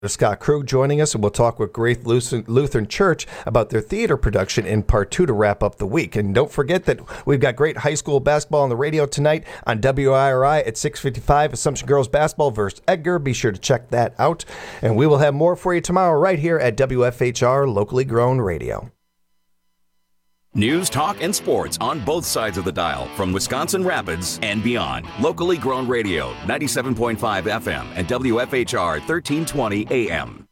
Scott Krug joining us, and we'll talk with Grace Lutheran Church about their theater production in part 2 to wrap up the week. And don't forget that we've got great high school basketball on the radio tonight on WIRI at 6:55. Assumption Girls basketball versus Edgar. Be sure to check that out. And we will have more for you tomorrow right here at WFHR Locally Grown Radio. News, talk, and sports on both sides of the dial from Wisconsin Rapids and beyond. Locally Grown Radio, 97.5 FM and WFHR 1320 AM.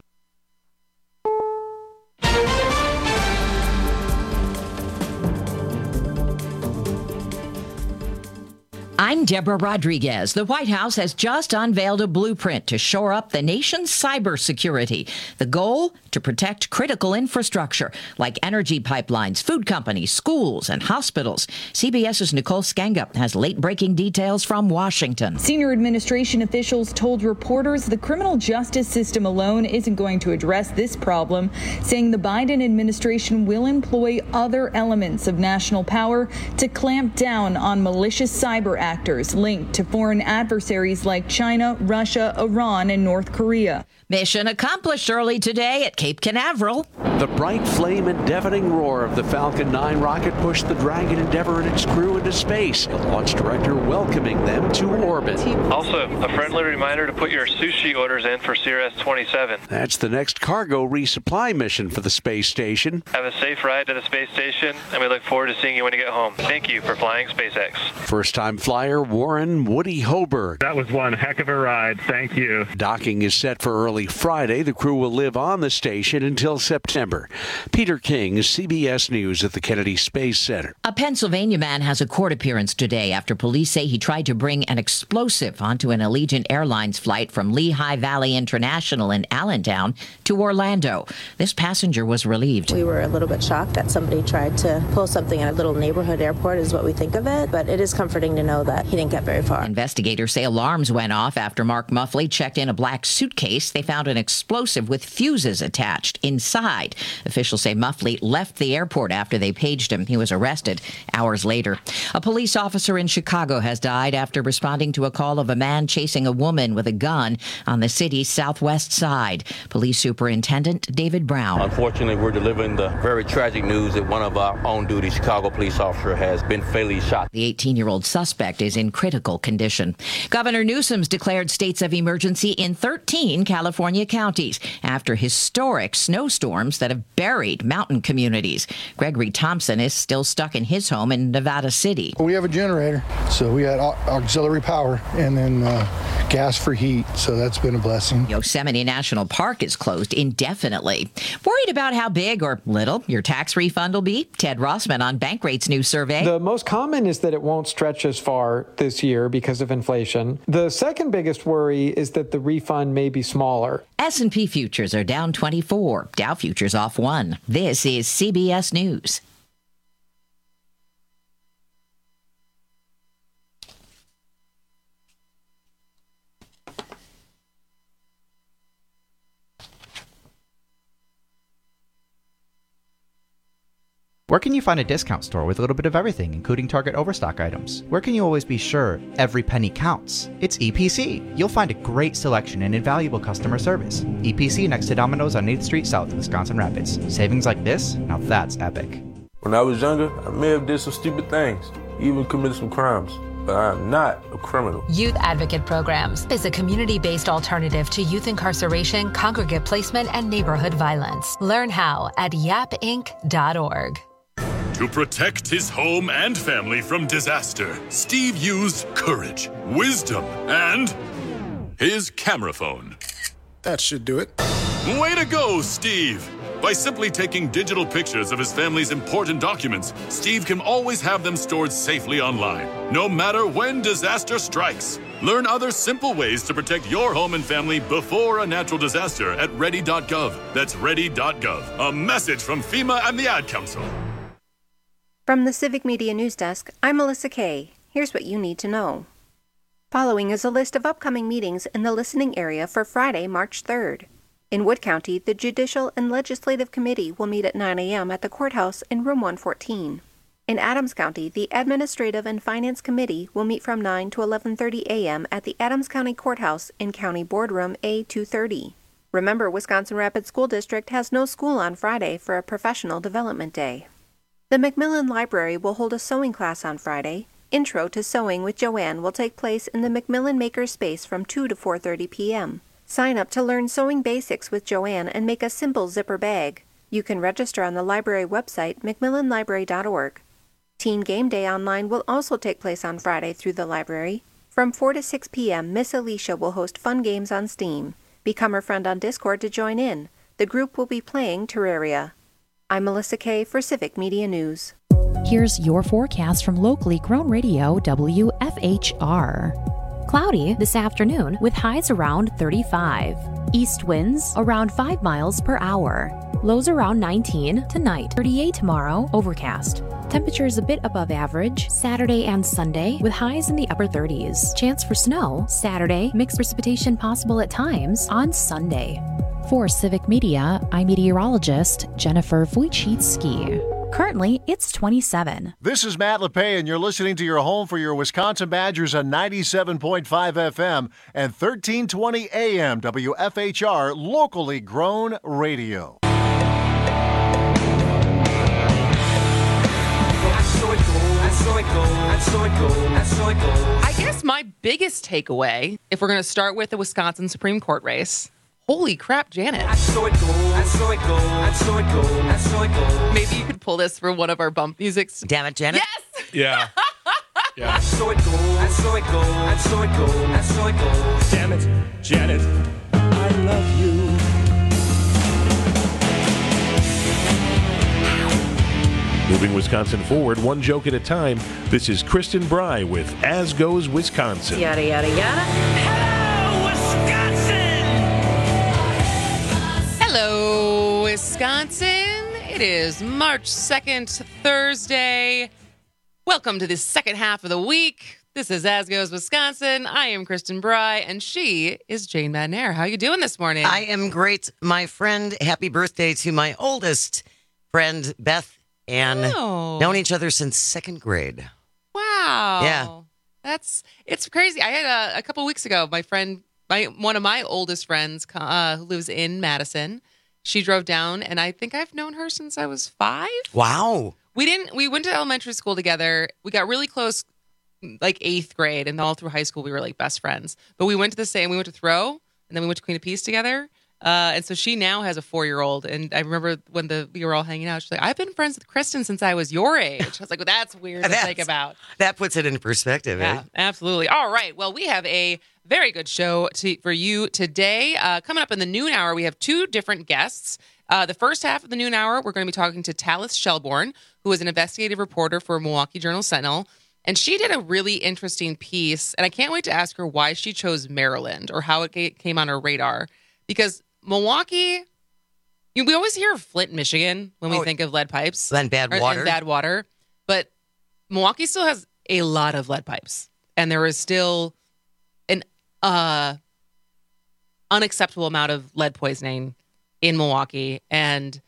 I'm Deborah Rodriguez. The White House has just unveiled a blueprint to shore up the nation's cybersecurity. The goal? To protect critical infrastructure like energy pipelines, food companies, schools, and hospitals. CBS's Nicole Skanga has late-breaking details from Washington. Senior administration officials told reporters the criminal justice system alone isn't going to address this problem, saying the Biden administration will employ other elements of national power to clamp down on malicious cyber actors linked to foreign adversaries like China, Russia, Iran, and North Korea. Mission accomplished early today at Cape Canaveral. The bright flame and deafening roar of the Falcon 9 rocket pushed the Dragon Endeavour and its crew into space, the launch director welcoming them to orbit. Also, a friendly reminder to put your sushi orders in for CRS-27. That's the next cargo resupply mission for the space station. Have a safe ride to the space station, and we look forward to seeing you when you get home. Thank you for flying SpaceX. First-time flyer Warren Woody Hoberg. That was one heck of a ride. Thank you. Docking is set for early Friday. The crew will live on the station until September. Peter King, CBS News at the Kennedy Space Center. A Pennsylvania man has a court appearance today after police say he tried to bring an explosive onto an Allegiant Airlines flight from Lehigh Valley International in Allentown to Orlando. This passenger was relieved. We were a little bit shocked that somebody tried to pull something at a little neighborhood airport is what we think of it, but it is comforting to know that he didn't get very far. Investigators say alarms went off after Mark Muffley checked in a black suitcase. They found an explosive with fuses attached inside. Officials say Muffley left the airport after they paged him. He was arrested hours later. A police officer in Chicago has died after responding to a call of a man chasing a woman with a gun on the city's southwest side. Police Superintendent David Brown. Unfortunately, we're delivering the very tragic news that one of our on-duty Chicago police officers has been fatally shot. The 18-year-old suspect is in critical condition. Governor Newsom's declared states of emergency in 13 California counties after historic snowstorms that have buried mountain communities. Gregory Thompson is still stuck in his home in Nevada City. We have a generator, so we had auxiliary power and then gas for heat, so that's been a blessing. Yosemite National Park is closed indefinitely. Worried about how big or little your tax refund will be? Ted Rossman on Bankrate's new survey. The most common is that it won't stretch as far this year because of inflation. The second biggest worry is that the refund may be smaller. S&P futures are down 24. Dow futures off 1. This is CBS News. Where can you find a discount store with a little bit of everything, including Target Overstock items? Where can you always be sure every penny counts? It's EPC. You'll find a great selection and invaluable customer service. EPC next to Domino's on 8th Street South in Wisconsin Rapids. Savings like this? Now that's epic. When I was younger, I may have did some stupid things, even committed some crimes. But I am not a criminal. Youth Advocate Programs is a community-based alternative to youth incarceration, congregate placement, and neighborhood violence. Learn how at yapinc.org. To protect his home and family from disaster, Steve used courage, wisdom, and his camera phone. That should do it. Way to go, Steve! By simply taking digital pictures of his family's important documents, Steve can always have them stored safely online, no matter when disaster strikes. Learn other simple ways to protect your home and family before a natural disaster at ready.gov. That's ready.gov. A message from FEMA and the Ad Council. From the Civic Media News Desk, I'm Melissa Kay. Here's what you need to know. Following is a list of upcoming meetings in the listening area for Friday, March 3rd. In Wood County, the Judicial and Legislative Committee will meet at 9 a.m. at the courthouse in Room 114. In Adams County, the Administrative and Finance Committee will meet from 9 to 11:30 a.m. at the Adams County Courthouse in County Boardroom A230. Remember, Wisconsin Rapids School District has no school on Friday for a professional development day. The McMillan Library will hold a sewing class on Friday. Intro to Sewing with Joanne will take place in the McMillan Maker Space from 2 to 4:30 p.m. Sign up to learn sewing basics with Joanne and make a simple zipper bag. You can register on the library website, mcmillanlibrary.org. Teen Game Day Online will also take place on Friday through the library. From 4 to 6 p.m., Miss Alicia will host fun games on Steam. Become her friend on Discord to join in. The group will be playing Terraria. I'm Melissa Kay for Civic Media News. Here's your forecast from locally grown radio WFHR. Cloudy this afternoon with highs around 35. East winds around 5 miles per hour. Lows around 19 tonight. 38 tomorrow, overcast. Temperatures a bit above average Saturday and Sunday with highs in the upper 30s. Chance for snow Saturday, mixed precipitation possible at times on Sunday. For Civic Media, I'm meteorologist Jennifer Wojcicki. Currently, it's 27. This is Matt LePay, and you're listening to your home for your Wisconsin Badgers on 97.5 FM and 1320 AM WFHR, locally grown radio. I guess my biggest takeaway, if we're going to start with the Wisconsin Supreme Court race, holy crap, Janet. Maybe you could pull this for one of our bump musics. Damn it, Janet. Yes! Yeah. Yeah. Damn it, Janet. I love you. Moving Wisconsin forward, one joke at a time. This is Kristen Bry with As Goes Wisconsin. Yada, yada, yada. Hello, Wisconsin. It is March 2nd, Thursday. Welcome to the second half of the week. This is As Goes Wisconsin. I am Kristen Bry, and she is Jane Madnair. How are you doing this morning? I am great, my friend. Happy birthday to my oldest friend, Beth, and known each other since second grade. Wow. Yeah. It's crazy. I had a couple weeks ago, my friend, one of my oldest friends who lives in Madison, she drove down, and I think I've known her since I was 5. Wow. We went to elementary school together. We got really close, like 8th grade, and all through high school, we were like best friends. But we went to Throw, and then we went to Queen of Peace together. And so she now has a 4-year-old. And I remember when we were all hanging out, she's like, I've been friends with Kristen since I was your age. I was like, well, that's weird to think about. That puts it into perspective, Yeah, absolutely. All right. Well, we have a very good show for you today. Coming up in the noon hour, we have 2 different guests. The first half of the noon hour, we're going to be talking to Talis Shelbourne, who is an investigative reporter for Milwaukee Journal-Sentinel. And she did a really interesting piece, and I can't wait to ask her why she chose Maryland or how it came on her radar. Because Milwaukee, we always hear of Flint, Michigan when we think of lead pipes. And bad water. But Milwaukee still has a lot of lead pipes. And there is still an unacceptable amount of lead poisoning in Milwaukee. And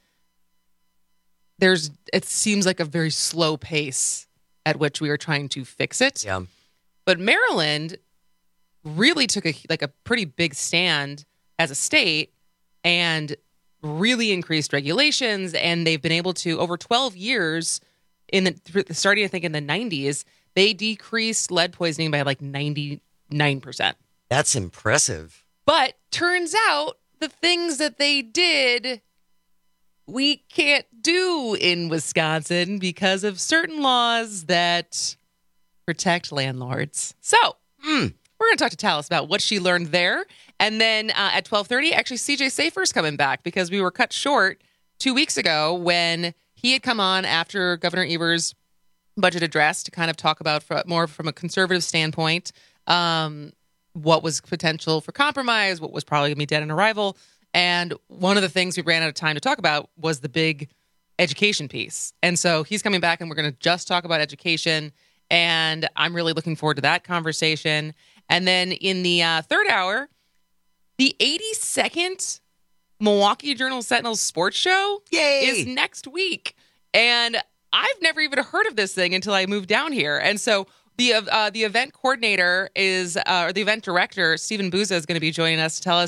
it seems like a very slow pace at which we are trying to fix it. Yeah. But Maryland really took a pretty big stand as a state and really increased regulations. And they've been able to, over 12 years, starting I think in the 90s, they decreased lead poisoning by like 99%. That's impressive. But turns out the things that they did, we can't do in Wisconsin because of certain laws that protect landlords. So, we're going to talk to Talis about what she learned there. And then at 12:30, actually, CJ Safer's coming back because we were cut short 2 weeks ago when he had come on after Governor Evers' budget address to kind of talk about more from a conservative standpoint, what was potential for compromise, what was probably going to be dead on arrival. And one of the things we ran out of time to talk about was the big education piece. And so he's coming back and we're going to just talk about education. And I'm really looking forward to that conversation. And then in the third hour, the 82nd Milwaukee Journal-Sentinel Sports Show is next week. And I've never even heard of this thing until I moved down here. And so the event coordinator or the event director, Stephen Booza, is going to be joining us to tell us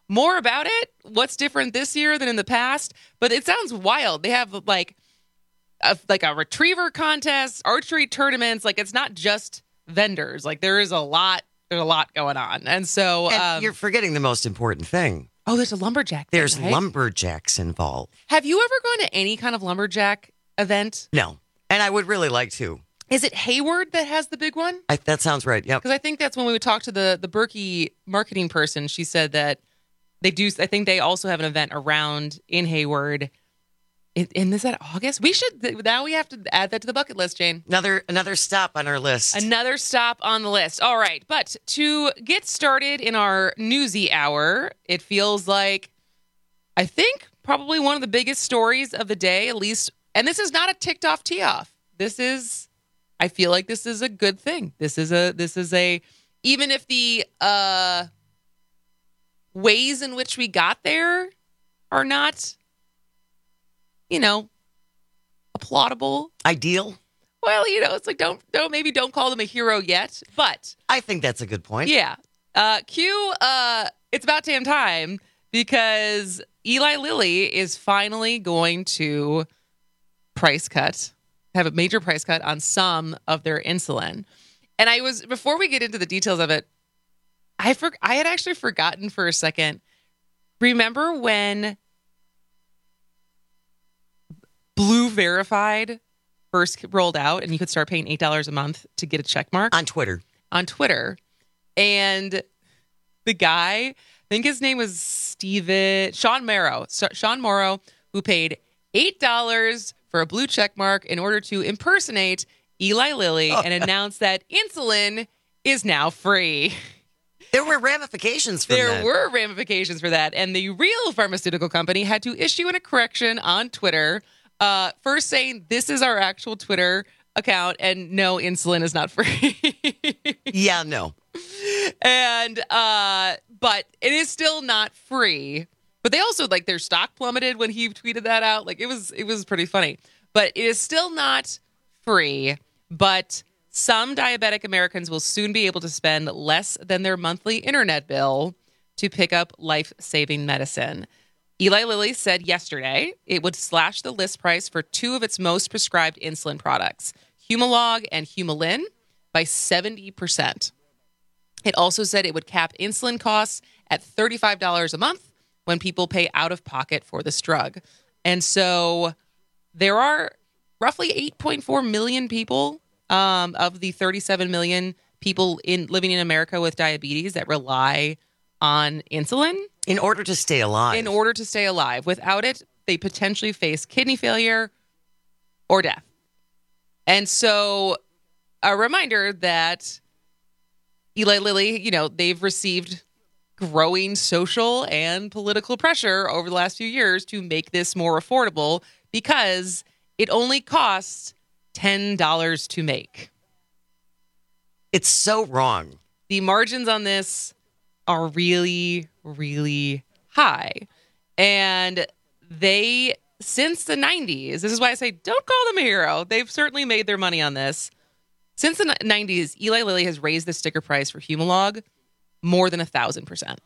more about it. What's different this year than in the past? But it sounds wild. They have like a retriever contest, archery tournaments. Like it's not just vendors. Like there's a lot going on. And so you're forgetting the most important thing. Oh, there's a lumberjack thing, There's right? lumberjacks involved. Have you ever gone to any kind of lumberjack event? No. And I would really like to. Is it Hayward that has the big one? That sounds right. Yep. Because I think that's when we would talk to the Berkey marketing person. She said that they do. I think they also have an event around in Hayward. And is that August? We have to add that to the bucket list, Jane. Another stop on our list. Another stop on the list. All right. But to get started in our newsy hour, it feels like, I think, probably one of the biggest stories of the day, at least. And this is not a ticked off tee off. I feel like this is a good thing. This is a, even if the ways in which we got there are not, applaudable. Ideal. Well, it's like don't call them a hero yet, but I think that's a good point. Yeah. It's about damn time because Eli Lilly is finally going to have a major price cut on some of their insulin. And before we get into the details of it, I had actually forgotten for a second. Remember when Blue Verified first rolled out and you could start paying $8 a month to get a check mark? On Twitter. And the guy, I think his name was Sean Morrow, who paid $8 for a blue check mark in order to impersonate Eli Lilly and announce that insulin is now free. There were ramifications for that. There were ramifications for that. And the real pharmaceutical company had to issue a correction on Twitter, first saying this is our actual Twitter account and no, insulin is not free. Yeah, no. And but it is still not free. But they also their stock plummeted when he tweeted that out. It was pretty funny. But it is still not free. But some diabetic Americans will soon be able to spend less than their monthly internet bill to pick up life-saving medicine. Eli Lilly said yesterday it would slash the list price for two of its most prescribed insulin products, Humalog and Humulin, by 70%. It also said it would cap insulin costs at $35 a month when people pay out of pocket for this drug. And so there are roughly 8.4 million people of the 37 million people living in America with diabetes that rely on insulin. In order to stay alive. Without it, they potentially face kidney failure or death. And so a reminder that Eli Lilly, they've received growing social and political pressure over the last few years to make this more affordable because it only costs $10 to make. It's so wrong. The margins on this are really, really high. And they, since the 90s, this is why I say don't call them a hero. They've certainly made their money on this. Since the 90s, Eli Lilly has raised the sticker price for Humalog more than 1,000%.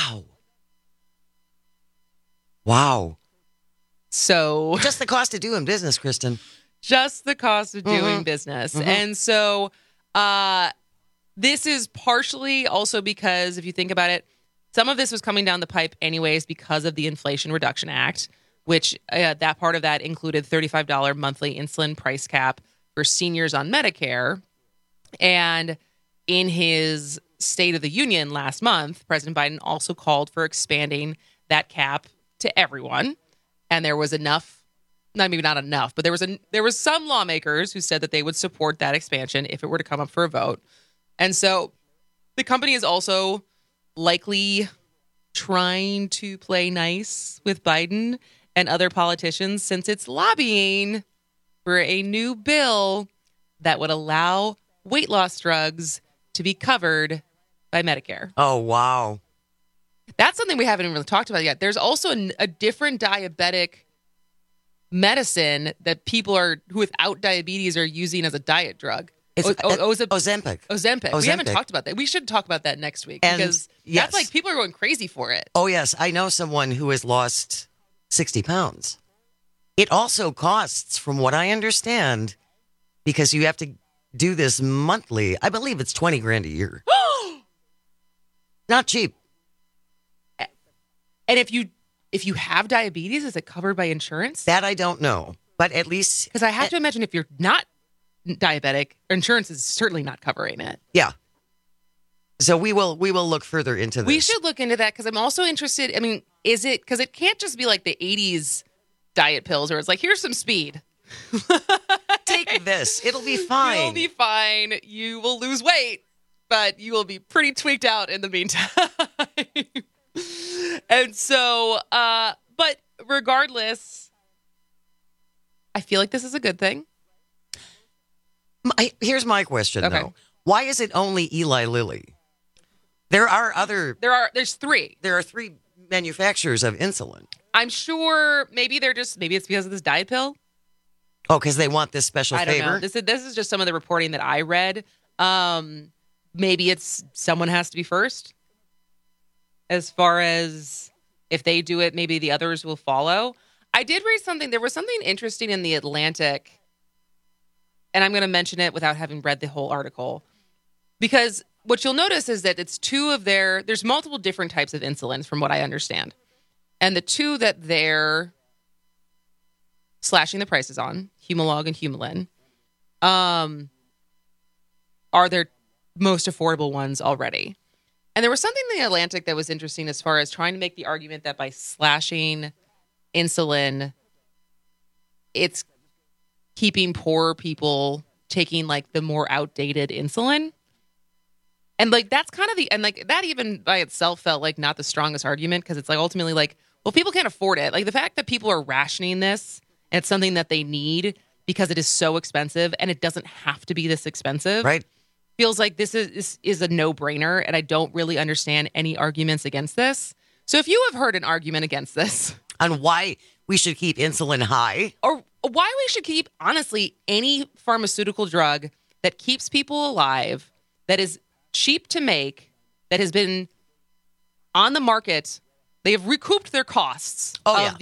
Wow. So just the cost of doing business, Kristen. Just the cost of doing business. Mm-hmm. And so this is partially also because, if you think about it, some of this was coming down the pipe anyways because of the Inflation Reduction Act, which that part of that included $35 monthly insulin price cap for seniors on Medicare. And in his State of the Union last month, President Biden also called for expanding that cap to everyone. And there was enough, maybe not enough, but there was some lawmakers who said that they would support that expansion if it were to come up for a vote. And so the company is also likely trying to play nice with Biden and other politicians since it's lobbying for a new bill that would allow weight loss drugs to be covered by Medicare. Oh, wow. That's something we haven't even really talked about yet. There's also a different diabetic medicine that people who without diabetes are using as a diet drug. Ozempic. We haven't talked about that. We should talk about that next week because that's like people are going crazy for it. Oh, yes. I know someone who has lost 60 pounds. It also costs, from what I understand, because you have to do this monthly. I believe it's $20,000 a year. Not cheap. And if you have diabetes, is it covered by insurance? That I don't know, but at least because I have to imagine if you're not diabetic, insurance is certainly not covering it. Yeah. So we will look further into this. We should look into that because I'm also interested. I mean, is it because it can't just be like the 80s diet pills where it's like, here's some speed. Take this. It'll be fine. You'll be fine. You will lose weight, but you will be pretty tweaked out in the meantime. And so, but regardless, I feel like this is a good thing. Here's my question, though. Why is it only Eli Lilly? There's three. There are three manufacturers of insulin. I'm sure maybe it's because of this diet pill. Oh, because they want this special favor? I don't know. This is just some of the reporting that I read. Maybe it's someone has to be first. As far as if they do it, maybe the others will follow. I did read something. There was something interesting in The Atlantic. And I'm going to mention it without having read the whole article. Because what you'll notice is that it's there's multiple different types of insulins from what I understand. And the two that they're slashing the prices on, Humalog and Humulin, are their most affordable ones already. And there was something in The Atlantic that was interesting as far as trying to make the argument that by slashing insulin, it's keeping poor people taking like the more outdated insulin. And like that's kind of that even by itself felt like not the strongest argument because it's like ultimately like, well, people can't afford it. Like the fact that people are rationing this and it's something that they need because it is so expensive and it doesn't have to be this expensive. Right. Feels like this is a no-brainer and I don't really understand any arguments against this. So if you have heard an argument against this on why we should keep insulin high or why we should keep, honestly, any pharmaceutical drug that keeps people alive, that is cheap to make, that has been on the market, they have recouped their costs and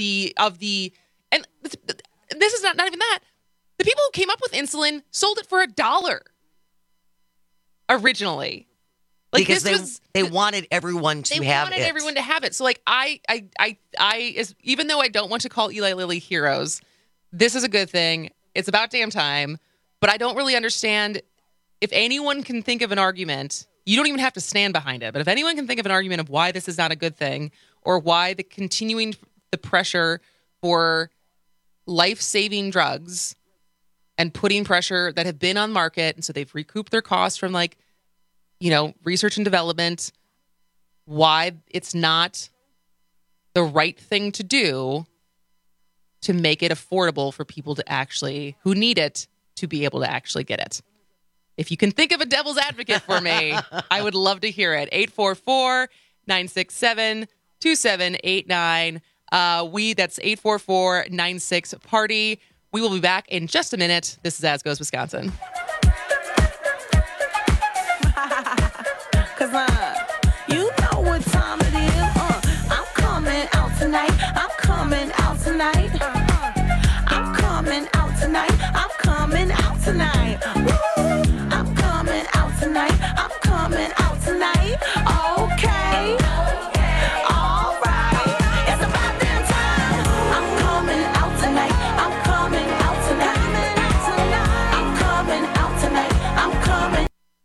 this is not even that. The people who came up with insulin sold it for $1 originally. Like because they wanted everyone to have it. They wanted everyone to have it. So like I even though I don't want to call Eli Lilly heroes, this is a good thing. It's about damn time. But I don't really understand if anyone can think of an argument. You don't even have to stand behind it. But if anyone can think of an argument of why this is not a good thing or why the pressure for life-saving drugs and putting pressure that have been on market, and so they've recouped their costs from research and development, why it's not the right thing to do to make it affordable for people who need it to be able to actually get it. If you can think of a devil's advocate for me, I would love to hear it. 844-967-2789. That's 844-96-PARTY. We will be back in just a minute. This is As Goes Wisconsin. Cause you know what time it is. I'm coming out tonight. I'm coming out tonight. I'm coming out tonight. I'm coming out tonight. Woo! I'm coming out tonight. I'm coming out tonight. Okay. All right. It's about that time. I'm coming out tonight. I'm coming out tonight. I'm coming out tonight. I'm coming.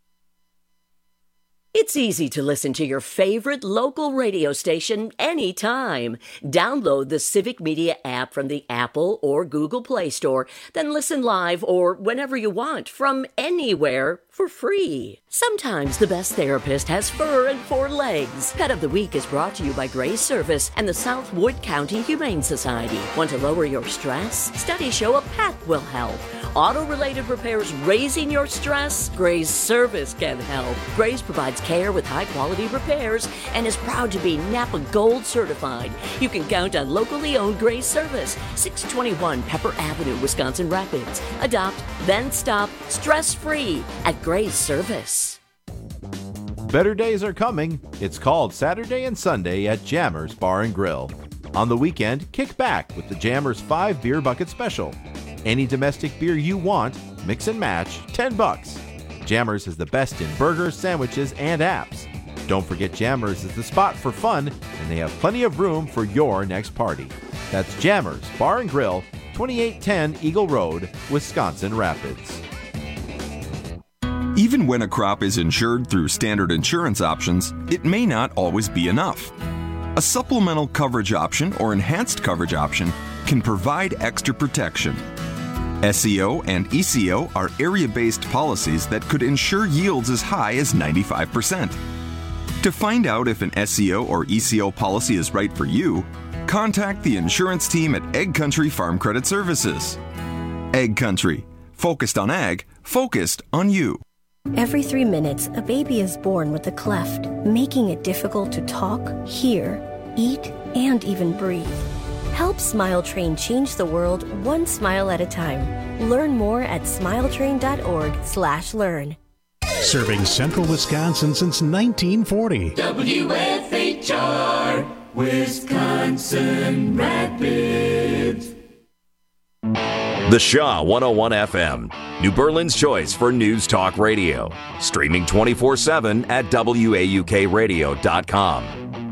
It's easy to listen to your favorite local radio station anytime. Download the Civic Media app from the Apple or Google Play Store, then listen live or whenever you want from anywhere for free. Sometimes the best therapist has fur and 4 legs. Pet of the Week is brought to you by Gray's Service and the South Wood County Humane Society. Want to lower your stress? Studies show a pet will help. auto-related repairs raising your stress? Gray's Service can help. Gray's provides care with high-quality repairs and is proud to be Napa Gold certified. You can count on locally owned Gray's Service, 621 Pepper Avenue, Wisconsin Rapids. Adopt, then stop, stress-free at Gray's Service. Better days are coming. It's called Saturday and Sunday at Jammers Bar and Grill. On the weekend, kick back with the Jammers 5 Beer Bucket Special. Any domestic beer you want, mix and match, $10. Jammers is the best in burgers, sandwiches, and apps. Don't forget Jammers is the spot for fun, and they have plenty of room for your next party. That's Jammers Bar and Grill, 2810 Eagle Road, Wisconsin Rapids. Even when a crop is insured through standard insurance options, it may not always be enough. A supplemental coverage option or enhanced coverage option can provide extra protection. SEO and ECO are area-based policies that could insure yields as high as 95%. To find out if an SEO or ECO policy is right for you, contact the insurance team at Ag Country Farm Credit Services. Ag Country, focused on ag, focused on you. Every 3 minutes, a baby is born with a cleft, making it difficult to talk, hear, eat, and even breathe. Help Smile Train change the world one smile at a time. Learn more at smiletrain.org/learn. Serving Central Wisconsin since 1940. WFHR, Wisconsin Rapids. The Shaw 101 FM, New Berlin's choice for news talk radio. Streaming 24/7 at WAUKradio.com.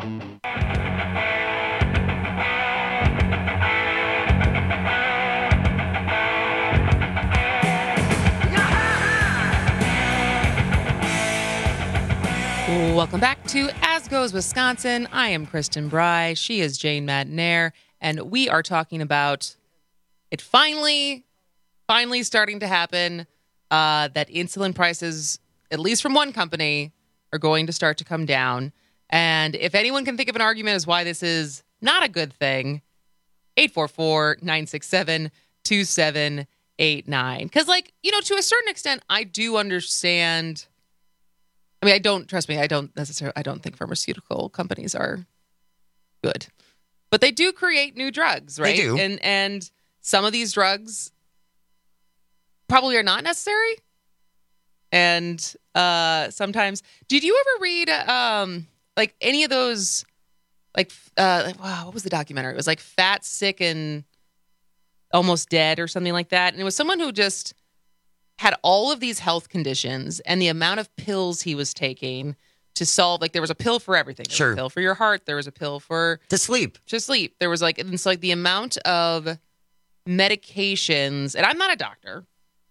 Welcome back to As Goes Wisconsin. I am Kristen Bry. She is Jane Madinair. And we are talking about it finally starting to happen, that insulin prices, at least from one company, are going to start to come down. And if anyone can think of an argument as why this is not a good thing, 844-967-2789. Because, to a certain extent, I do understand. I mean, I don't think pharmaceutical companies are good. But they do create new drugs, right? They do. And some of these drugs probably are not necessary. And sometimes, did you ever read any of those, what was the documentary? It was like Fat, Sick, and Almost Dead or something like that. And it was someone who just had all of these health conditions and the amount of pills he was taking to solve, there was a pill for everything. There was a pill for your heart. There was a pill to sleep. There was it's like the amount of medications, and I'm not a doctor,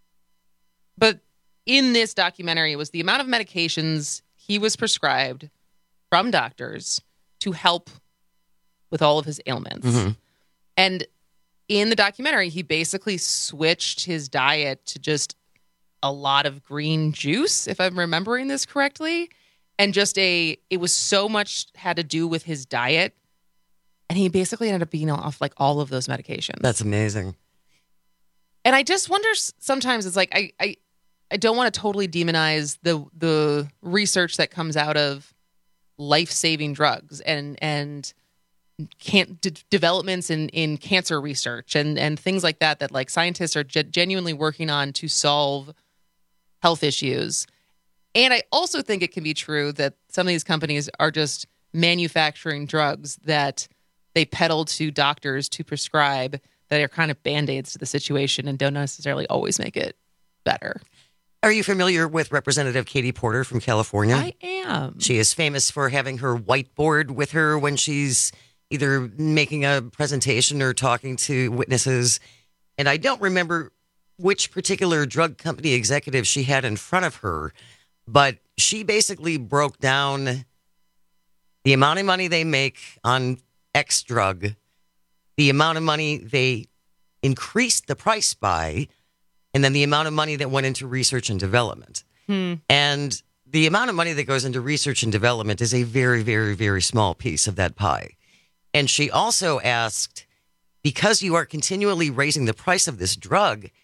but in this documentary, it was the amount of medications he was prescribed from doctors to help with all of his ailments. Mm-hmm. And in the documentary, he basically switched his diet to just a lot of green juice, if I'm remembering this correctly. And it was so much had to do with his diet. And he basically ended up being off all of those medications. That's amazing. And I just wonder sometimes, it's I don't want to totally demonize the research that comes out of life-saving drugs and developments in cancer research and things like that scientists are genuinely working on to solve health issues. And I also think it can be true that some of these companies are just manufacturing drugs that they peddle to doctors to prescribe that are kind of Band-Aids to the situation and don't necessarily always make it better. Are you familiar with Representative Katie Porter from California? I am. She is famous for having her whiteboard with her when she's either making a presentation or talking to witnesses. And I don't remember which particular drug company executive she had in front of her, but she basically broke down the amount of money they make on X drug, the amount of money they increased the price by, and then the amount of money that went into research and development. And the amount of money that goes into research and development is a very, very, very small piece of that pie. And she also asked, because you are continually raising the price of this drug,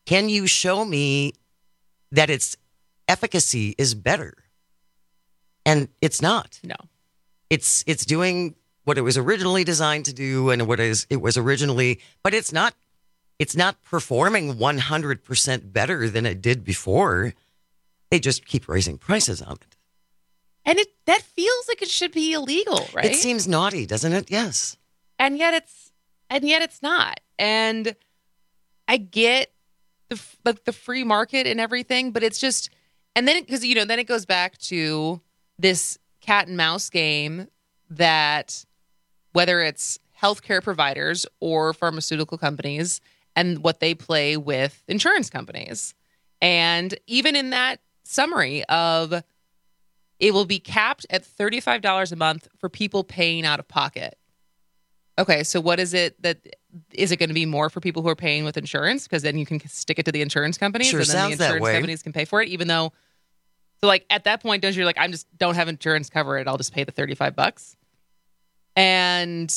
Can you show me that its efficacy is better? And it's not. No. It's doing what it was originally designed to do and it was originally, but it's not performing 100% better than it did before. They just keep raising prices on it. And that feels like it should be illegal, right? It seems naughty, doesn't it? Yes. And yet it's not. And I get the free market and everything, but it's just, and then because then it goes back to this cat and mouse game that whether it's healthcare providers or pharmaceutical companies and what they play with insurance companies. And even in that summary of it will be capped at $35 a month for people paying out of pocket. Okay, so what is it is it going to be more for people who are paying with insurance? Because then you can stick it to the insurance companies sure and then the insurance companies can pay for it, even though, so like at that point, don't you like, I'm just don't have insurance cover it, I'll just pay the $35. And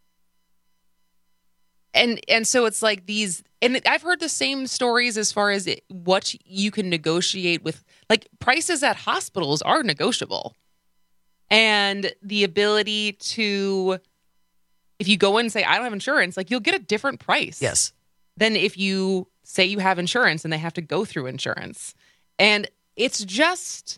so it's like these, and I've heard the same stories as far as what you can negotiate with, like prices at hospitals are negotiable. And the ability to, if you go in and say, I don't have insurance, like you'll get a different price. Yes. Than if you say you have insurance and they have to go through insurance. And it's just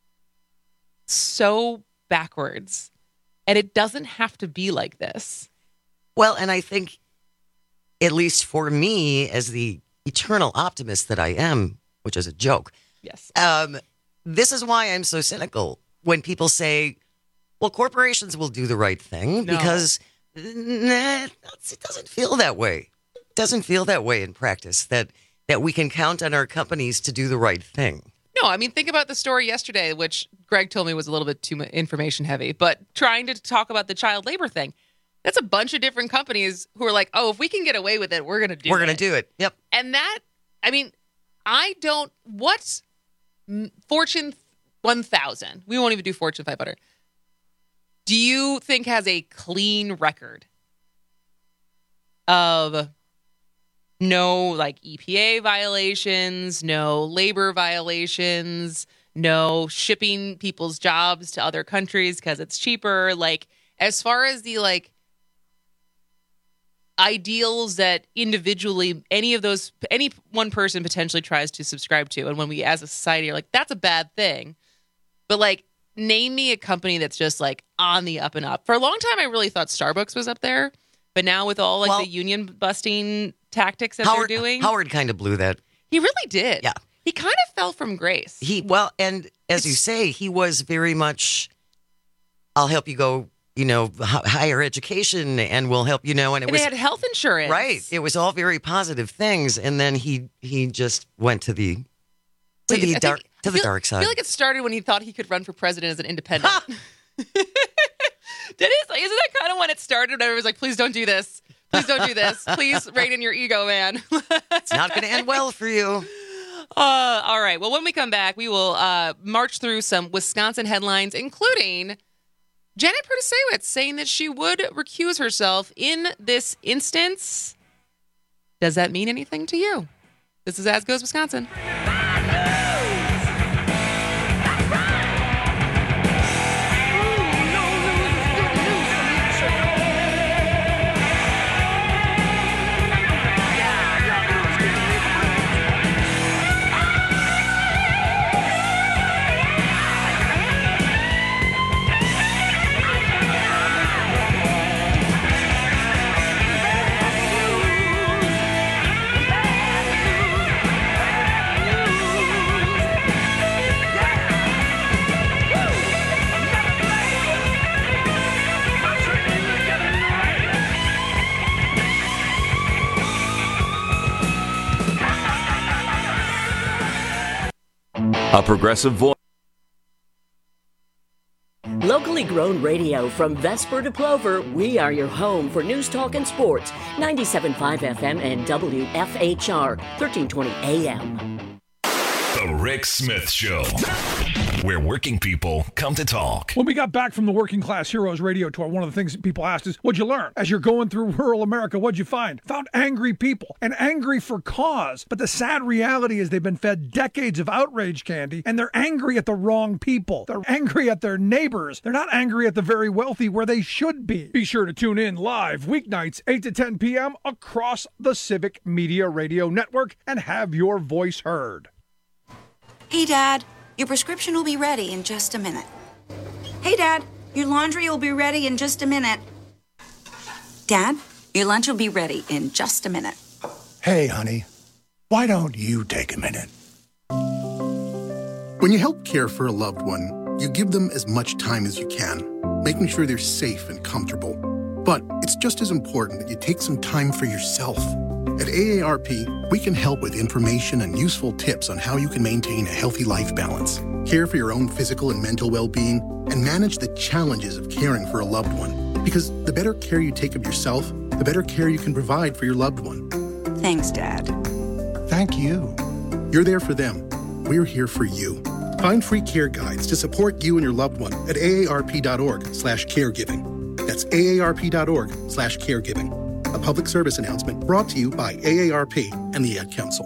so backwards. And it doesn't have to be like this. Well, and I think, at least for me, as the eternal optimist that I am, which is a joke. Yes. This is why I'm so cynical when people say, well, corporations will do the right thing because it doesn't feel that way. It doesn't feel that way in practice that we can count on our companies to do the right thing. No, I mean, think about the story yesterday, which Greg told me was a little bit too information heavy, but trying to talk about the child labor thing. That's a bunch of different companies who are like, oh, if we can get away with it, we're going to do it. We're going to do it. Yep. And that, I mean, what's Fortune 1000? We won't even do Fortune 500. Do you think has a clean record of no like EPA violations, no labor violations, no shipping people's jobs to other countries because it's cheaper? Like, as far as the like ideals that individually any one person potentially tries to subscribe to, and when we as a society are like, that's a bad thing, but like, name me a company that's just like on the up and up. For a long time, I really thought Starbucks was up there, but now with all like the union busting tactics that they're doing, Howard kind of blew that. He really did. Yeah, he kind of fell from grace. And as you say, he was very much, I'll help you go, higher education, and we'll help and they had health insurance, right? It was all very positive things, and then he just went to the dark side. I feel like it started when he thought he could run for president as an independent. Isn't that kind of when it started? Everyone was like, please don't do this. Please don't do this. Please rein in your ego, man. It's not going to end well for you. All right. Well, when we come back, we will march through some Wisconsin headlines, including Janet Protasiewicz saying that she would recuse herself in this instance. Does that mean anything to you? This is As Goes Wisconsin. A Progressive Voice. Locally grown radio from Vesper to Plover, we are your home for news, talk, and sports. 97.5 FM and WFHR, 1320 AM. The Rick Smith Show. where working people come to talk. When we got back from the Working Class Heroes radio tour, one of the things that people asked is, what'd you learn? As you're going through rural America, what'd you find? Found angry people, and angry for cause. But the sad reality is they've been fed decades of outrage candy, and they're angry at the wrong people. They're angry at their neighbors. They're not angry at the very wealthy where they should be. Be sure to tune in live weeknights 8 to 10 p.m. across the Civic Media Radio Network and have your voice heard. Hey, Dad, your prescription will be ready in just a minute. Hey, Dad, your laundry will be ready in just a minute. Dad, your lunch will be ready in just a minute. Hey, honey, why don't you take a minute? When you help care for a loved one, you give them as much time as you can, making sure they're safe and comfortable. But it's just as important that you take some time for yourself. At AARP, we can help with information and useful tips on how you can maintain a healthy life balance, care for your own physical and mental well-being, and manage the challenges of caring for a loved one. Because the better care you take of yourself, the better care you can provide for your loved one. Thanks, Dad. Thank you. You're there for them. We're here for you. Find free care guides to support you and your loved one at aarp.org/caregiving. That's aarp.org/caregiving. A public service announcement brought to you by AARP and the Ad Council.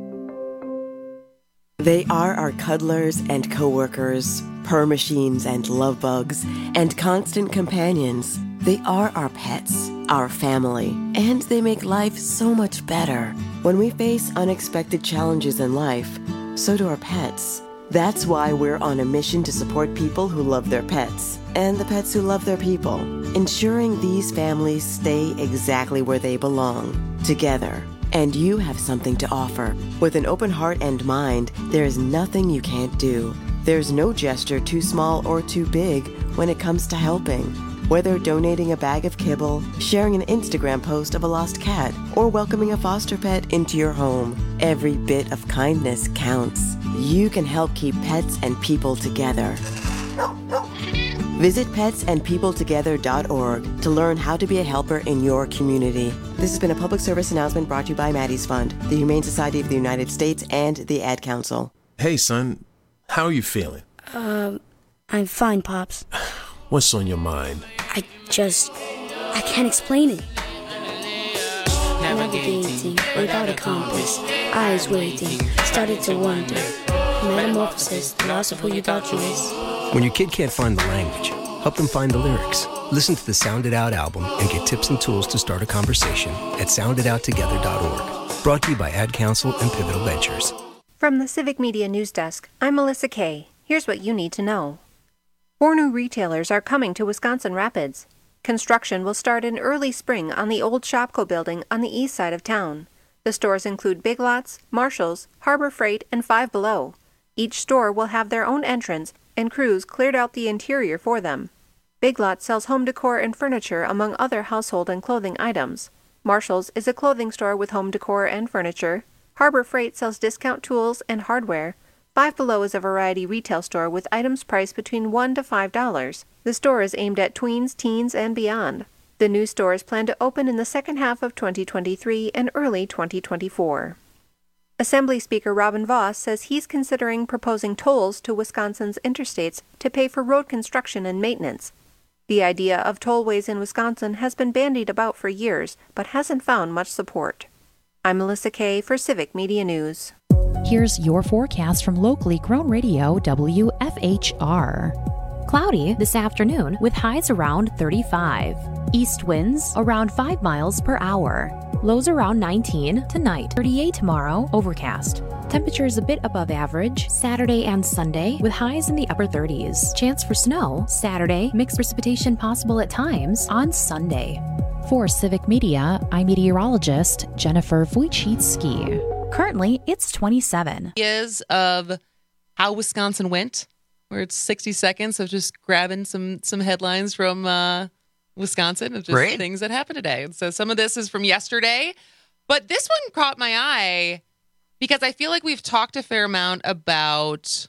They are our cuddlers and coworkers, purr machines and love bugs, and constant companions. They are our pets, our family, and they make life so much better. When we face unexpected challenges in life, so do our pets. That's why we're on a mission to support people who love their pets and the pets who love their people, ensuring these families stay exactly where they belong, together. And you have something to offer. With an open heart and mind, there is nothing you can't do. There's no gesture too small or too big when it comes to helping. Whether donating a bag of kibble, sharing an Instagram post of a lost cat, or welcoming a foster pet into your home, every bit of kindness counts. You can help keep pets and people together. Visit petsandpeopletogether.org to learn how to be a helper in your community. This has been a public service announcement brought to you by Maddie's Fund, the Humane Society of the United States, and the Ad Council. Hey, son. How are you feeling? I'm fine, Pops. What's on your mind? I can't explain it. Navigating without a compass, eyes waiting, started to wonder. Metamorphosis, the loss of who you thought you was. When your kid can't find the language, help them find the lyrics. Listen to the Sound It Out album and get tips and tools to start a conversation at sounditouttogether.org. Brought to you by Ad Council and Pivotal Ventures. From the Civic Media News Desk, I'm Melissa Kay. Here's what you need to know. 4 new retailers are coming to Wisconsin Rapids. Construction will start in early spring on the old Shopko building on the east side of town. The stores include Big Lots, Marshalls, Harbor Freight, and Five Below. Each store will have their own entrance, and crews cleared out the interior for them. Big Lots sells home decor and furniture among other household and clothing items. Marshalls is a clothing store with home decor and furniture. Harbor Freight sells discount tools and hardware. Five Below is a variety retail store with items priced between $1 to $5. The store is aimed at tweens, teens, and beyond. The new stores plan to open in the second half of 2023 and early 2024. Assembly Speaker Robin Vos says he's considering proposing tolls to Wisconsin's interstates to pay for road construction and maintenance. The idea of tollways in Wisconsin has been bandied about for years, but hasn't found much support. I'm Melissa Kay for Civic Media News. Here's your forecast from locally grown radio WFHR. Cloudy this afternoon with highs around 35. East winds around 5 miles per hour. Lows around 19 tonight. 38 tomorrow, overcast. Temperatures a bit above average Saturday and Sunday with highs in the upper 30s. Chance for snow Saturday, mixed precipitation possible at times on Sunday. For Civic Media, I'm meteorologist Jennifer Wojcicki. Currently, it's 27. Is of how Wisconsin went, where it's 60 seconds of just grabbing some headlines from Wisconsin of just things that happened today. And so some of this is from yesterday, but this one caught my eye because I feel like we've talked a fair amount about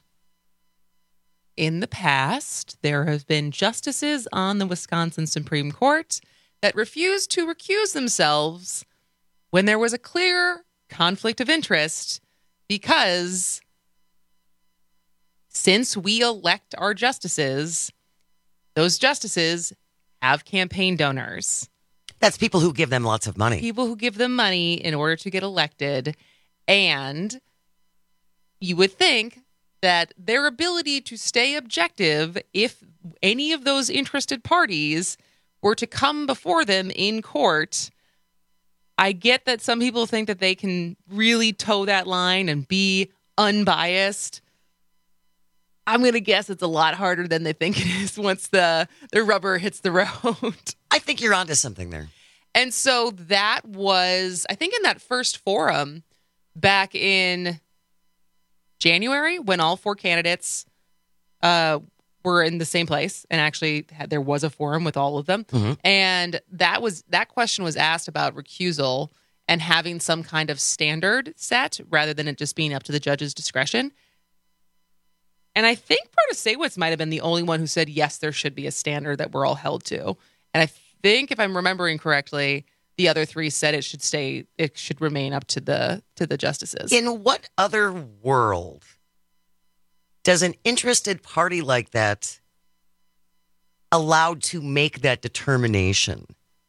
in the past, there have been justices on the Wisconsin Supreme Court that refused to recuse themselves when there was a clear conflict of interest because since we elect our justices, those justices have campaign donors. That's people who give them lots of money. People who give them money in order to get elected. And you would think that their ability to stay objective, if any of those interested parties were to come before them in court, I get that some people think that they can really toe that line and be unbiased. I'm going to guess it's a lot harder than they think it is once the rubber hits the road. I think you're onto something there. And so that was, I think, in that first forum back in January, when all 4 candidates were in the same place, and actually there was a forum with all of them. Mm-hmm. And that question was asked about recusal and having some kind of standard set rather than it just being up to the judge's discretion. And I think Protasiewicz might have been the only one who said, yes, there should be a standard that we're all held to. And I think, if I'm remembering correctly, the other 3 said it should remain up to the justices. In what other world does an interested party like that allowed to make that determination?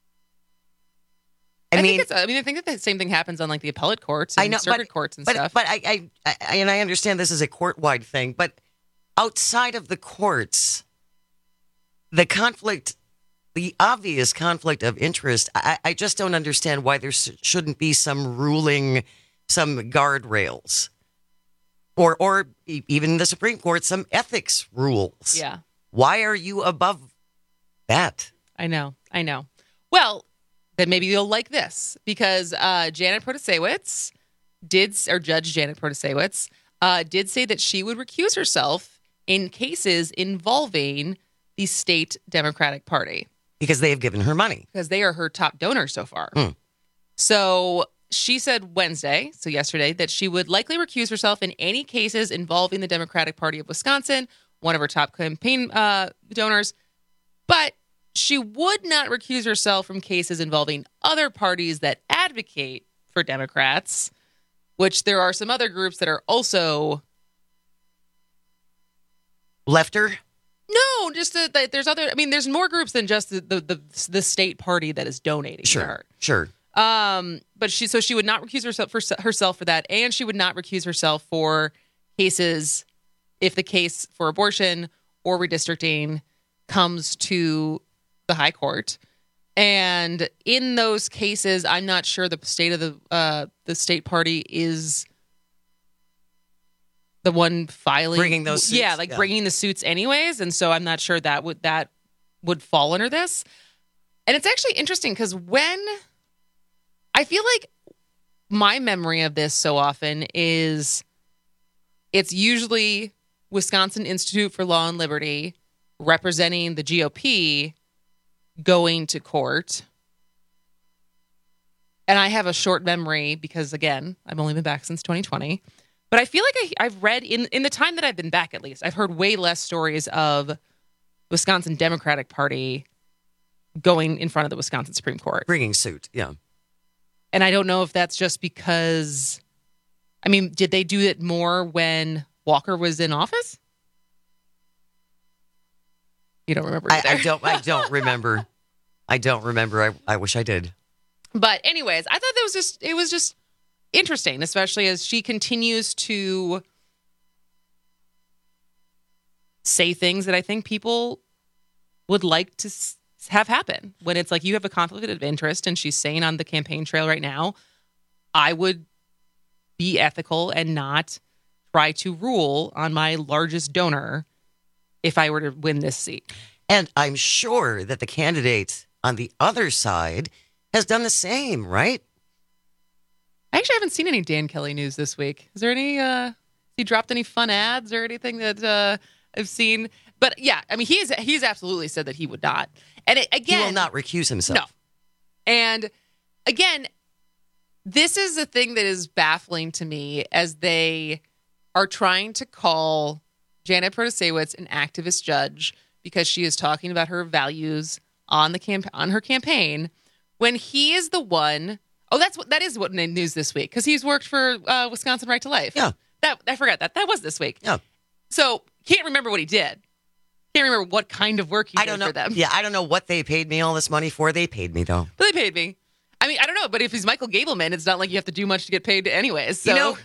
I think that the same thing happens on like the appellate courts and circuit courts and stuff. But I understand this is a court-wide thing, but outside of the courts, the obvious conflict of interest, I just don't understand why there shouldn't be some ruling, some guardrails, or even the Supreme Court, some ethics rules. Yeah. Why are you above that? I know. Well, then maybe you'll like this, because Judge Janet Protasiewicz did say that she would recuse herself in cases involving the state Democratic Party. Because they have given her money. Because they are her top donor so far. So she said Wednesday, so yesterday, that she would likely recuse herself in any cases involving the Democratic Party of Wisconsin, one of her top campaign donors, but she would not recuse herself from cases involving other parties that advocate for Democrats, which there are some other groups that are also lefter. No, just that there's other. I mean, there's more groups than just the state party that is donating to her. Sure. But she would not recuse herself for that, and she would not recuse herself for cases if the case for abortion or redistricting comes to the high court. And in those cases, I'm not sure the state of the state party is the one bringing those suits. Bringing the suits anyways. And so I'm not sure that would fall under this. And it's actually interesting because when I feel like my memory of this so often is it's usually Wisconsin Institute for Law and Liberty representing the GOP going to court. And I have a short memory because, again, I've only been back since 2020. But I feel like I've read, in the time that I've been back at least, I've heard way less stories of Wisconsin Democratic Party going in front of the Wisconsin Supreme Court. Bringing suit, yeah. And I don't know if that's just because, I mean, did they do it more when Walker was in office? You don't remember either. I don't remember. I don't remember. I wish I did. But anyways, I thought it was just interesting, especially as she continues to say things that I think people would like to have happen. When it's like you have a conflict of interest, and she's saying on the campaign trail right now, I would be ethical and not try to rule on my largest donor if I were to win this seat. And I'm sure that the candidate on the other side has done the same, right? I actually haven't seen any Dan Kelly news this week. Is there any, he dropped any fun ads or anything that I've seen? But yeah, I mean, he's absolutely said that he would not. And again, he will not recuse himself. No. And again, this is the thing that is baffling to me as they are trying to call Janet Protasiewicz an activist judge because she is talking about her values on her campaign, when he is the one. Oh, that is what news this week, because he's worked for Wisconsin Right to Life. Yeah, I forgot that was this week. Yeah. So can't remember what he did. Can't remember what kind of work he did for them. Yeah, I don't know what they paid me all this money for. They paid me, though. But they paid me. I mean, I don't know, but if he's Michael Gableman, it's not like you have to do much to get paid anyways. So. You know,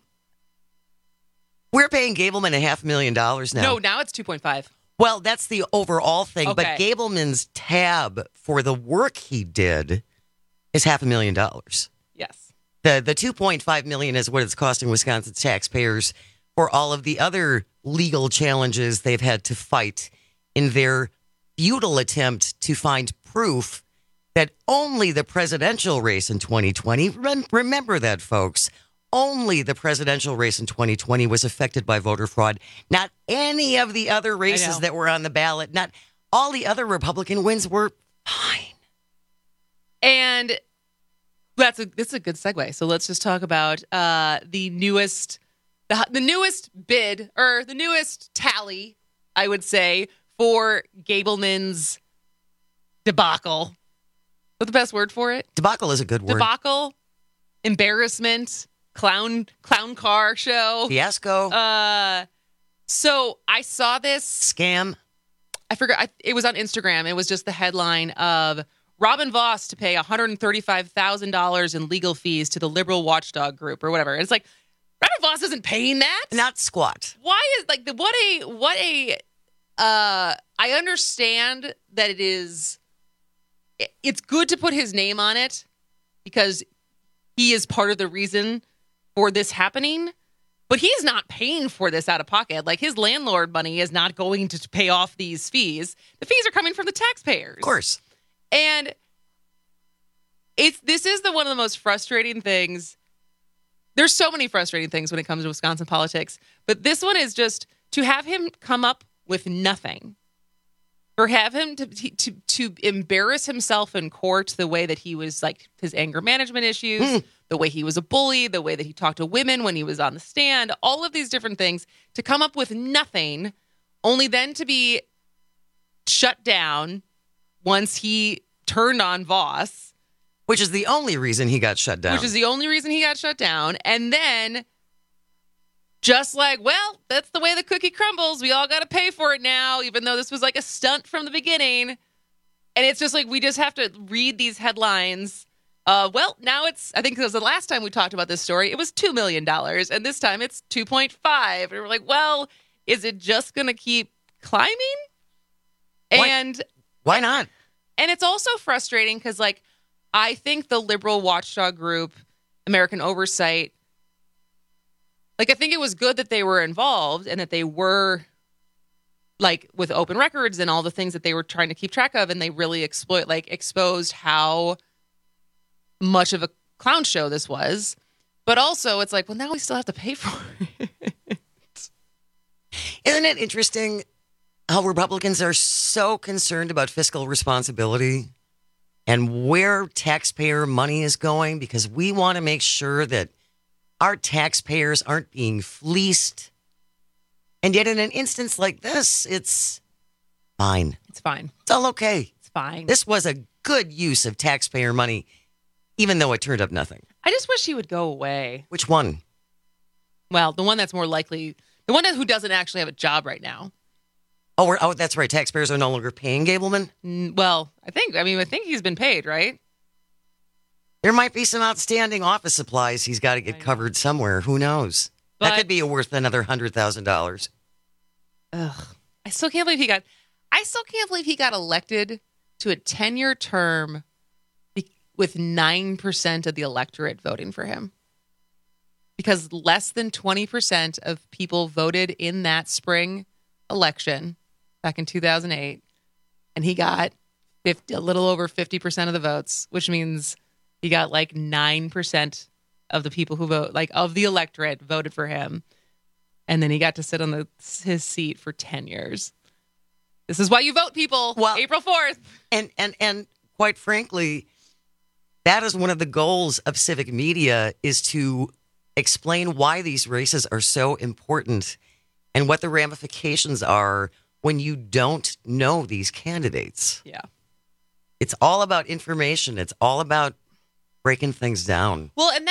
we're paying Gableman $500,000 now. No, now it's 2.5. Well, that's the overall thing. Okay. But Gableman's tab for the work he did is $500,000. Yes. The $2.5 million is what it's costing Wisconsin taxpayers for all of the other legal challenges they've had to fight in their futile attempt to find proof that only the presidential race in 2020, remember that, folks, only the presidential race in 2020 was affected by voter fraud. Not any of the other races that were on the ballot. Not all the other Republican wins were fine. And this is a good segue. So let's just talk about the newest bid, or the newest tally, I would say, for Gableman's debacle. What's the best word for it? Debacle is a good word. Debacle, embarrassment, clown car show. Fiasco. So I saw this. Scam. I forgot. It was on Instagram. It was just the headline of Robin Voss to pay $135,000 in legal fees to the liberal watchdog group or whatever. It's like, Robin Voss isn't paying that. Not squat. Why is I understand that it's good to put his name on it because he is part of the reason for this happening, but he's not paying for this out of pocket. Like, his landlord money is not going to pay off these fees. The fees are coming from the taxpayers. Of course. And this is one of the most frustrating things. There's so many frustrating things when it comes to Wisconsin politics, but this one is just to have him come up with nothing, or have him to embarrass himself in court the way that he was, like, his anger management issues, the way he was a bully, the way that he talked to women when he was on the stand, all of these different things, to come up with nothing, only then to be shut down once he turned on Voss. Which is the only reason he got shut down. And then just like, well, that's the way the cookie crumbles. We all got to pay for it now, even though this was like a stunt from the beginning. And it's just like, we just have to read these headlines. Well, now I think because the last time we talked about this story, it was $2 million. And this time it's 2.5. And we're like, well, is it just going to keep climbing? Why not? And it's also frustrating because, like, I think the liberal watchdog group, American Oversight, like, I think it was good that they were involved and that they were, like, with open records and all the things that they were trying to keep track of, and they really exposed how much of a clown show this was. But also, it's like, well, now we still have to pay for it. Isn't it interesting how Republicans are so concerned about fiscal responsibility and where taxpayer money is going, because we want to make sure that our taxpayers aren't being fleeced. And yet in an instance like this, it's fine. It's fine. It's all okay. It's fine. This was a good use of taxpayer money, even though it turned up nothing. I just wish he would go away. Which one? Well, the one that's more likely, the one who doesn't actually have a job right now. Oh, that's right. Taxpayers are no longer paying Gableman? Well, I think he's been paid, right? There might be some outstanding office supplies he's got to get covered somewhere. Who knows? That could be worth another $100,000. Ugh. I still can't believe he got elected to a 10-year term with 9% of the electorate voting for him. Because less than 20% of people voted in that spring election back in 2008, and he got a little over 50% of the votes, which means he got like 9% of the people who vote, like of the electorate, voted for him. And then he got to sit on his seat for 10 years. This is why you vote, people. Well, April 4th. And quite frankly, that is one of the goals of civic media, is to explain why these races are so important and what the ramifications are when you don't know these candidates. Yeah. It's all about information. It's all about breaking things down. Well, and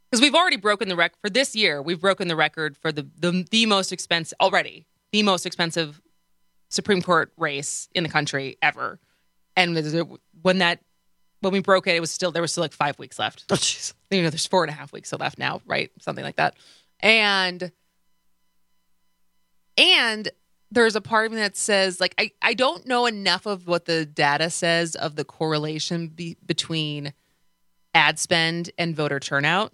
Because we've already broken the record for this year. We've broken the record for the most expensive already, the most expensive Supreme Court race in the country ever. And when we broke it, there was still like 5 weeks left. Oh, jeez. There's 4.5 weeks left now, right? Something like that. And there's a part of me that says, like, I don't know enough of what the data says of the correlation between ad spend and voter turnout.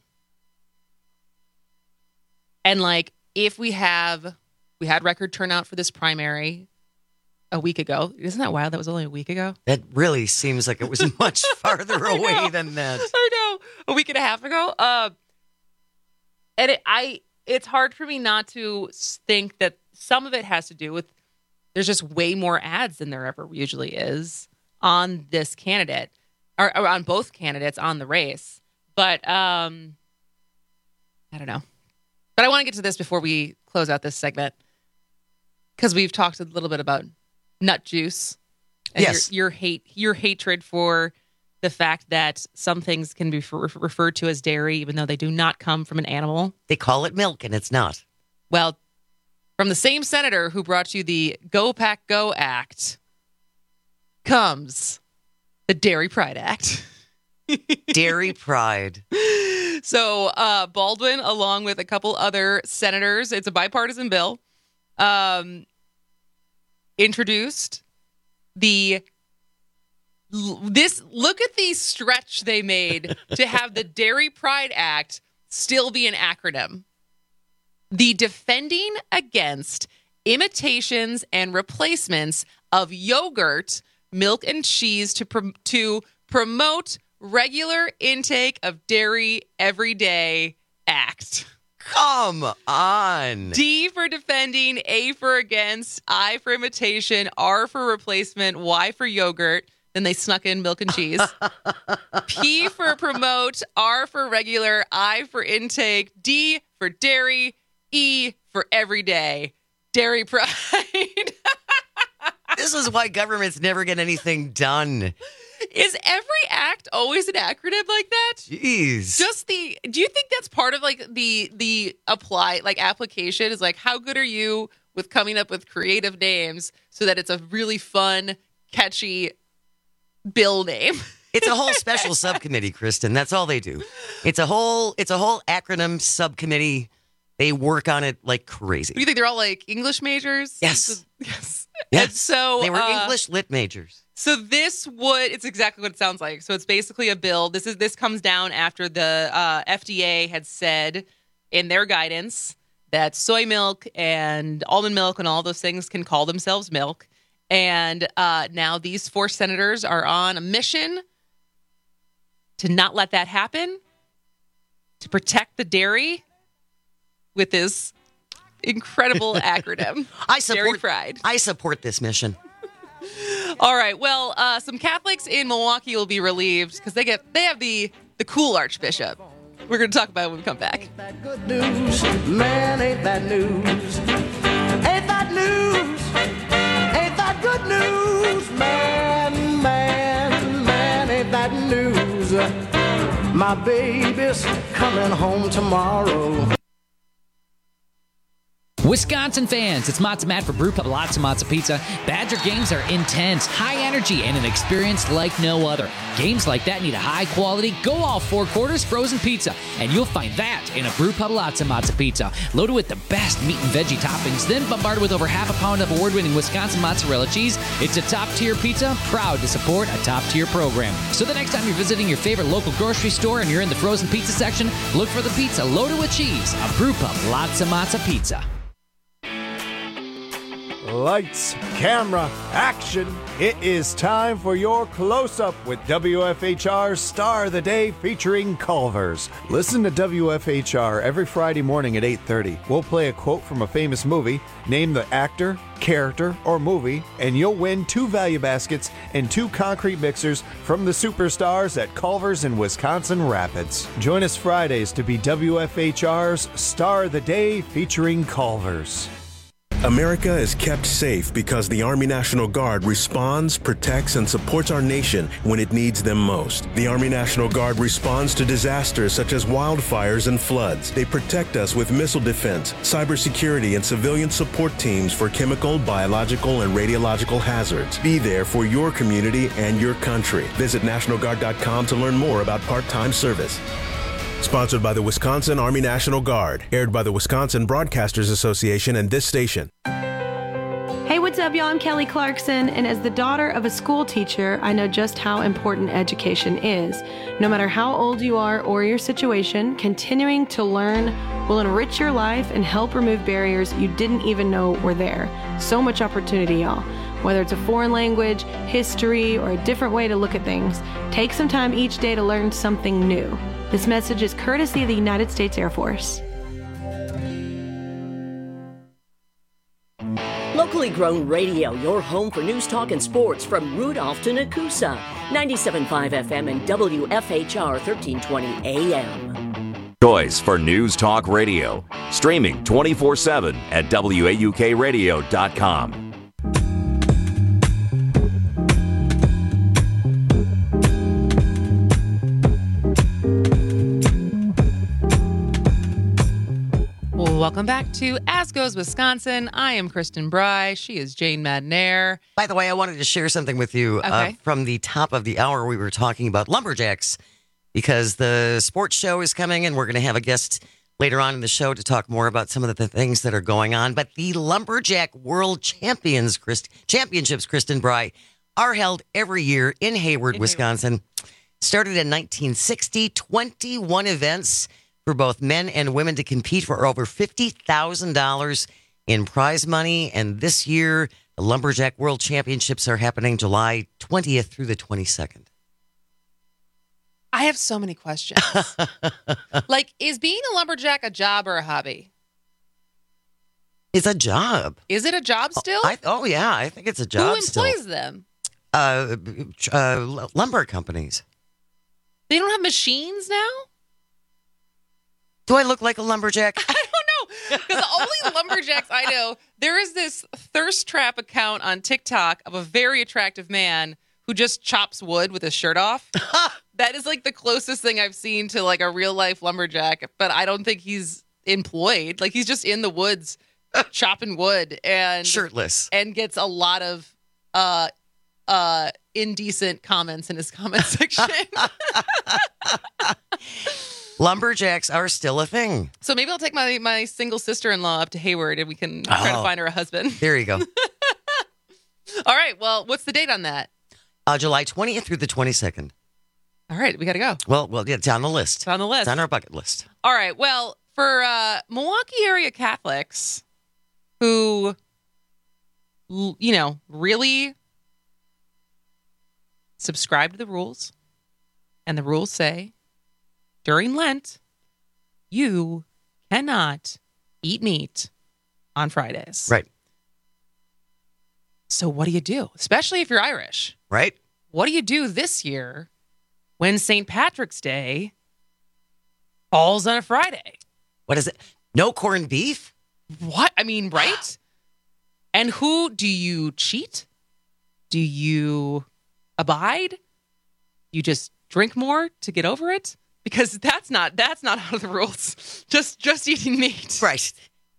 And like, if we had record turnout for this primary a week ago. Isn't that wild? That was only a week ago. That really seems like it was much farther away than that. I know. A week and a half ago. And it's hard for me not to think that some of it has to do with there's just way more ads than there ever usually is on this candidate or on both candidates on the race. But I don't know. But I want to get to this before we close out this segment because we've talked a little bit about nut juice and yes. your hatred for the fact that some things can be referred to as dairy, even though they do not come from an animal. They call it milk, and it's not. Well, from the same senator who brought you the Go Pack Go Act comes the Dairy Pride Act. Dairy Pride. So Baldwin, along with a couple other senators, it's a bipartisan bill, introduced look at the stretch they made to have the Dairy Pride Act still be an acronym. The Defending Against Imitations and Replacements of Yogurt, Milk, and Cheese to Promote Regular Intake of Dairy Every Day Act. Come on. D for defending, A for against, I for imitation, R for replacement, Y for yogurt. Then they snuck in milk and cheese. P for promote, R for regular, I for intake, D for dairy, E for everyday. Dairy Pride. This is why governments never get anything done. Is every act always an acronym like that? Jeez. Do you think that's part of like the application is like, how good are you with coming up with creative names so that it's a really fun, catchy bill name? It's a whole special subcommittee, Kristen. That's all they do. It's a whole acronym subcommittee. They work on it like crazy. You think they're all like English majors? Yes. Yes. Yes. And so they were English lit majors. So it's exactly what it sounds like. So it's basically a bill. This comes down after the FDA had said in their guidance that soy milk and almond milk and all those things can call themselves milk. And now these 4 senators are on a mission to not let that happen, to protect the dairy with this incredible acronym. Dairy Pride. I support this mission. All right. Well, some Catholics in Milwaukee will be relieved because they have the cool archbishop. We're going to talk about it when we come back. Ain't that good news? Man, ain't that news? Ain't that news? Ain't that good news? Man, ain't that news? My baby's coming home tomorrow. Wisconsin fans, it's Matza Matt for Brew Pub Lots of Matza Pizza. Badger games are intense, high energy, and an experience like no other. Games like that need a high-quality, go-all 4 quarters frozen pizza, and you'll find that in a Brew Pub Lots of Matza Pizza. Loaded with the best meat and veggie toppings, then bombarded with over half a pound of award-winning Wisconsin mozzarella cheese. It's a top-tier pizza, proud to support a top-tier program. So the next time you're visiting your favorite local grocery store and you're in the frozen pizza section, look for the pizza loaded with cheese. A Brew Pub Lots of Matza Pizza. Lights, camera, action. It is time for your close-up with WFHR's Star of the Day featuring Culver's. Listen to WFHR every Friday morning at 8:30. We'll play a quote from a famous movie, name the actor, character, or movie, and you'll win 2 value baskets and 2 concrete mixers from the superstars at Culver's in Wisconsin Rapids. Join us Fridays to be WFHR's Star of the Day featuring Culver's. America is kept safe because the Army National Guard responds, protects, and supports our nation when it needs them most. The Army National Guard responds to disasters such as wildfires and floods. They protect us with missile defense, cybersecurity, and civilian support teams for chemical, biological, and radiological hazards. Be there for your community and your country. Visit NationalGuard.com to learn more about part-time service. Sponsored by the Wisconsin Army National Guard. Aired by the Wisconsin Broadcasters Association and this station. Hey, what's up, y'all? I'm Kelly Clarkson, and as the daughter of a school teacher, I know just how important education is. No matter how old you are or your situation, continuing to learn will enrich your life and help remove barriers you didn't even know were there. So much opportunity, y'all. Whether it's a foreign language, history, or a different way to look at things, take some time each day to learn something new. This message is courtesy of the United States Air Force. Locally grown radio, your home for news, talk, and sports from Rudolph to Nakusa. 97.5 FM and WFHR 1320 AM. Choice for News Talk Radio. Streaming 24/7 at WAUKradio.com. Welcome back to As Goes Wisconsin. I am Kristen Bry. She is Jane Madnair. By the way, I wanted to share something with you. Okay. From the top of the hour, we were talking about lumberjacks because the sports show is coming, and we're going to have a guest later on in the show to talk more about some of the things that are going on. But the Lumberjack World Championships, Kristen Bry, are held every year in Hayward, Wisconsin. Started in 1960, 21 events for both men and women to compete for over $50,000 in prize money. And this year, the Lumberjack World Championships are happening July 20th through the 22nd. I have so many questions. Like, is being a lumberjack a job or a hobby? It's a job. Is it a job still? Oh, yeah. I think it's a job still. Who employs them? Lumber companies. They don't have machines now? Do I look like a lumberjack? I don't know. Because the only lumberjacks I know, there is this thirst trap account on TikTok of a very attractive man who just chops wood with his shirt off. That is like the closest thing I've seen to like a real life lumberjack, but I don't think he's employed. Like he's just in the woods chopping wood and shirtless and gets a lot of indecent comments in his comment section. Lumberjacks are still a thing. So maybe I'll take my single sister-in-law up to Hayward and we can try to find her a husband. There you go. All right. Well, what's the date on that? July 20th through the 22nd. All right. We got to go. Well, yeah, it's on the list. It's on the list. It's on our bucket list. All right. Well, for Milwaukee area Catholics who, you know, really subscribe to the rules, and the rules say during Lent, you cannot eat meat on Fridays. Right. So what do you do? Especially if you're Irish. Right. What do you do this year when St. Patrick's Day falls on a Friday? What is it? No corned beef? What? I mean, right? And who do you cheat? Do you abide? You just drink more to get over it? Because that's not out of the rules. Just eating meat. Right.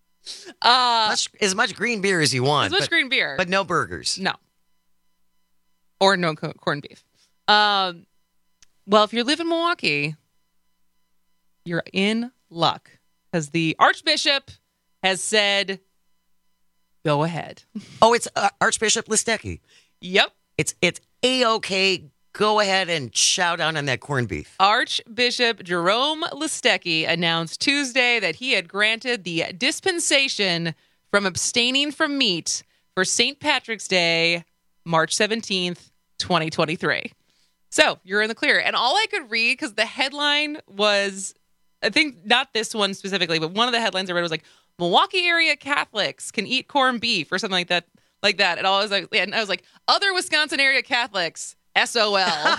As much green beer as you want. As much green beer. But no burgers. No. Or no corned beef. Well, if you live in Milwaukee, you're in luck. Because the Archbishop has said, go ahead. Oh, it's Archbishop Listecki. Yep. It's A-OK. Go ahead and chow down on that corned beef. Archbishop Jerome Listecki announced Tuesday that he had granted the dispensation from abstaining from meat for St. Patrick's Day, March 17th, 2023. So you're in the clear. And all I could read, because the headline was, I think not this one specifically, but one of the headlines I read was like, Milwaukee area Catholics can eat corned beef or something like that. And I was like, other Wisconsin area Catholics, SOL.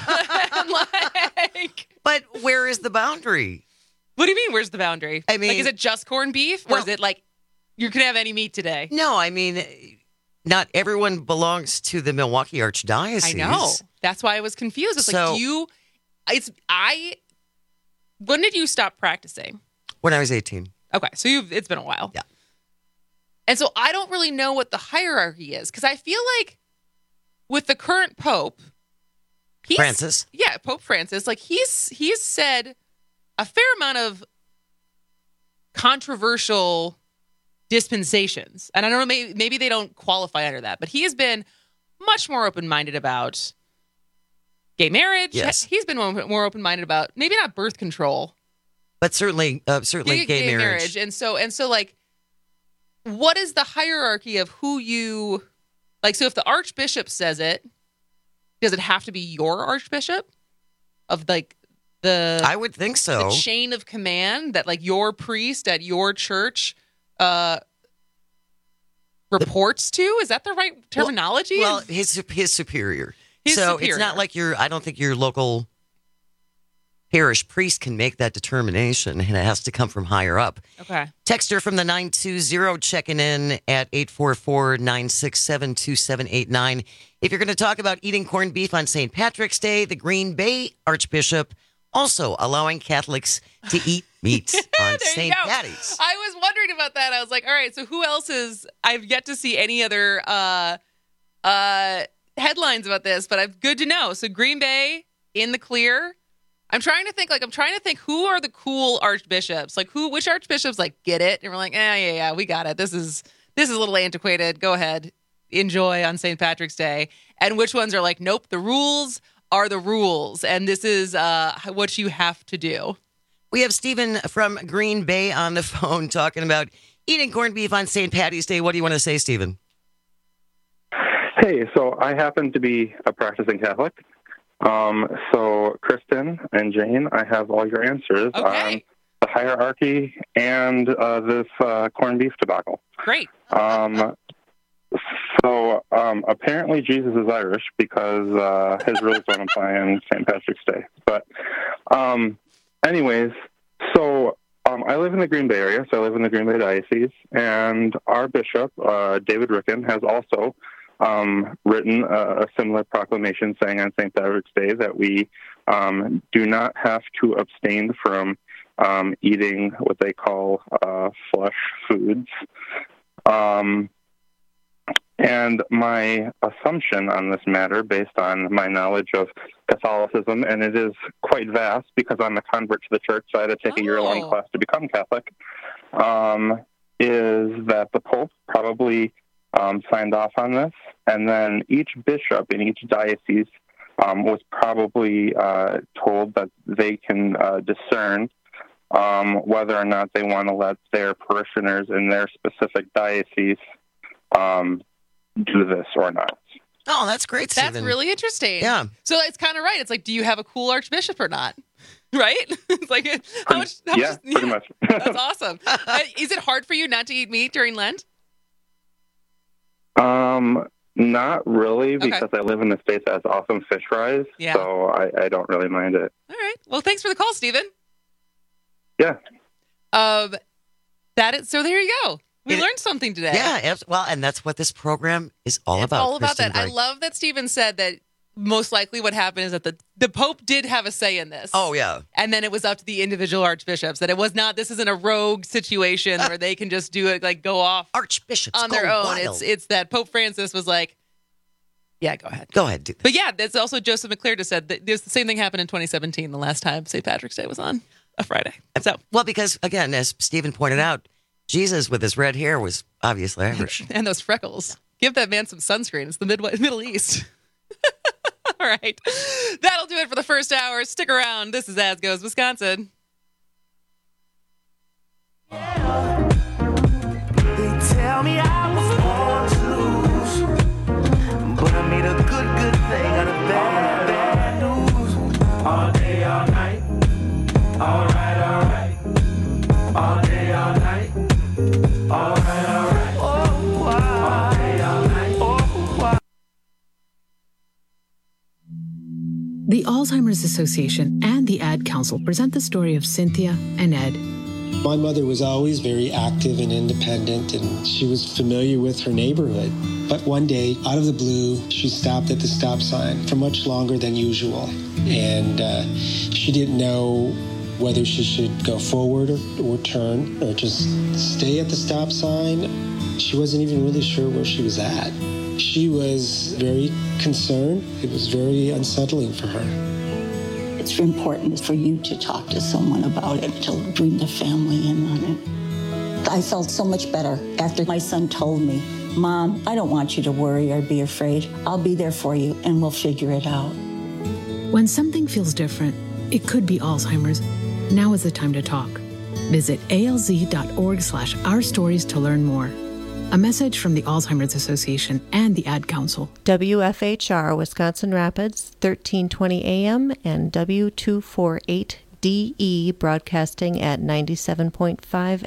But where is the boundary? What do you mean, where's the boundary? I mean, like, is it just corned beef? Or is it like you can have any meat today. No, I mean, not everyone belongs to the Milwaukee Archdiocese. I know. That's why I was confused. It's like, when did you stop practicing? When I was 18. Okay, so it's been a while. Yeah. And so I don't really know what the hierarchy is, because I feel like with the current Pope, Francis. Yeah, Pope Francis, like he's said a fair amount of controversial dispensations. And I don't know, maybe they don't qualify under that, but he has been much more open-minded about gay marriage. Yes. He's been more open-minded about maybe not birth control, but certainly gay marriage. And so like, what is the hierarchy of who you like? So if the Archbishop says it, does it have to be your Archbishop of like I would think so. The chain of command that like your priest at your church reports to? Is that the right terminology? Well, his superior. It's not like I don't think your local parish priest can make that determination, and it has to come from higher up. Okay. Texter from the 920 checking in at 844-967-2789. If you're going to talk about eating corned beef on St. Patrick's Day, the Green Bay Archbishop also allowing Catholics to eat meat on St. Patty's. I was wondering about that. I was like, all right, so who else is... I've yet to see any other headlines about this, but good to know. So Green Bay in the clear. I'm trying to think who are the cool archbishops? Like which archbishops like get it? And we're like, yeah, we got it. This is a little antiquated. Go ahead. Enjoy on St. Patrick's Day. And which ones are like, nope, the rules are the rules. And this is what you have to do. We have Stephen from Green Bay on the phone talking about eating corned beef on St. Patty's Day. What do you want to say, Stephen? Hey, so I happen to be a practicing Catholic. So Kristen and Jane, I have all your answers on the hierarchy and this corned beef debacle. Great. So apparently Jesus is Irish because his rules don't apply on St. Patrick's Day. But anyways, so I live in the Green Bay area, so I live in the Green Bay Diocese, and our bishop, David Ricken, has also written a similar proclamation saying on St. Patrick's Day that we do not have to abstain from eating what they call flesh foods. And my assumption on this matter, based on my knowledge of Catholicism, and it is quite vast because I'm a convert to the church, so I had to take a year-long class to become Catholic, is that the Pope probably signed off on this, and then each bishop in each diocese was probably told that they can discern whether or not they want to let their parishioners in their specific diocese do this or not. Oh, that's great, Stephen. That's really interesting. Yeah. So it's kind of right. It's like, do you have a cool archbishop or not? Right? It's like, pretty much. That's awesome. Is it hard for you not to eat meat during Lent? Not really, because I live in the States that has awesome fish fries, so I don't really mind it. All right. Well, thanks for the call, Stephen. Yeah. So there you go. We learned something today. Yeah, well, and that's what this program is all about. It's all about Kristen that. I Gray. love that Stephen said that most likely what happened is that the Pope did have a say in this. Oh, yeah. And then it was up to the individual archbishops, that it was not, this isn't a rogue situation where they can just do it, like go off archbishops on their own. Wild. It's that Pope Francis was like, yeah, go ahead. Go ahead. Do But yeah, that's also Joseph McClure just said that the same thing happened in 2017, the last time St. Patrick's Day was on a Friday. So, well, because again, as Stephen pointed out, Jesus with his red hair was obviously Irish. And those freckles. Give that man some sunscreen. It's the Middle East. All right. That'll do it for the first hour. Stick around. This is As Goes Wisconsin. They tell me I was born to lose, but I made a good thing out of bad news. All day, all night. All right. All day, all night. All right. Oh, wow. All day, all night. Oh, wow. The Alzheimer's Association and the Ad Council present the story of Cynthia and Ed. My mother was always very active and independent, and she was familiar with her neighborhood. But one day, out of the blue, she stopped at the stop sign for much longer than usual. And she didn't know whether she should go forward or turn or just stay at the stop sign. She wasn't even really sure where she was at. She was very concerned. It was very unsettling for her. It's important for you to talk to someone about it, to bring the family in on it. I felt so much better after my son told me, Mom, I don't want you to worry or be afraid. I'll be there for you and we'll figure it out. When something feels different, it could be Alzheimer's. Now is the time to talk. Visit alz.org/ourstories to learn more. A message from the Alzheimer's Association and the Ad Council. WFHR Wisconsin Rapids, 1320 AM and W248DE broadcasting at 97.5